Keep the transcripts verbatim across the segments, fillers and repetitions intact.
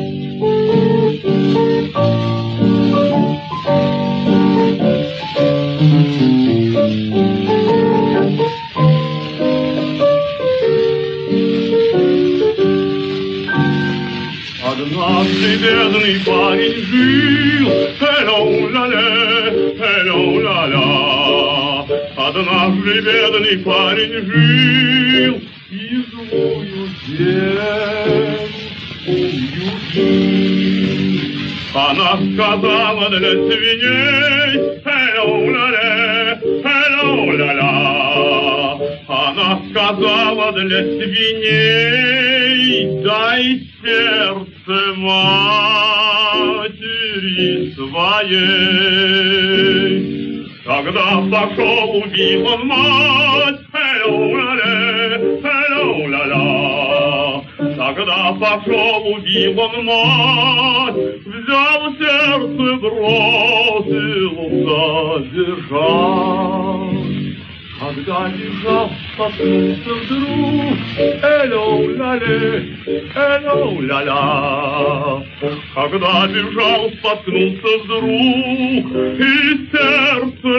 Однажды бедный парень жил, элоу-ля-ля, элоу-ля-ля. Однажды бедный парень жил, и злую девушку любил. Она сказала для свиней, элоу-ля-ля, элоу-ля-ля. Она сказала для свиней, дай сердце матери своей. Тогда пошел, убил он мать, элоу-ля-ля, элоу-ля-ля. Тогда пошел, убил он мать, взял сердце, бросился держать. Когда лежал, проснулся вдруг, элоу-ля-ля, элоу-ля-ля. Когда бежал, споткнулся вдруг, и сердце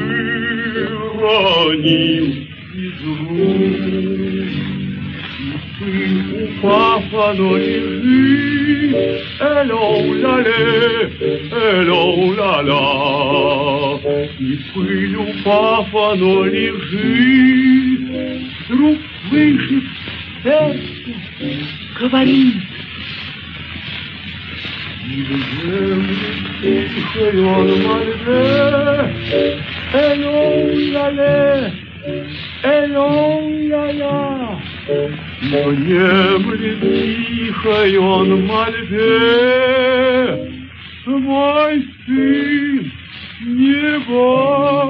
выронил из рук. Ты, упав, оно лежит, элоу-ля-ля, элоу-ля-ля. И пыль, упав, оно лежит, вдруг слышит сердце, говорит. И в землю тихой он мольбе, элоу-ля-ля, элоу-ля-ля. Но не будет тихой он мольбе, свой сын не бойся.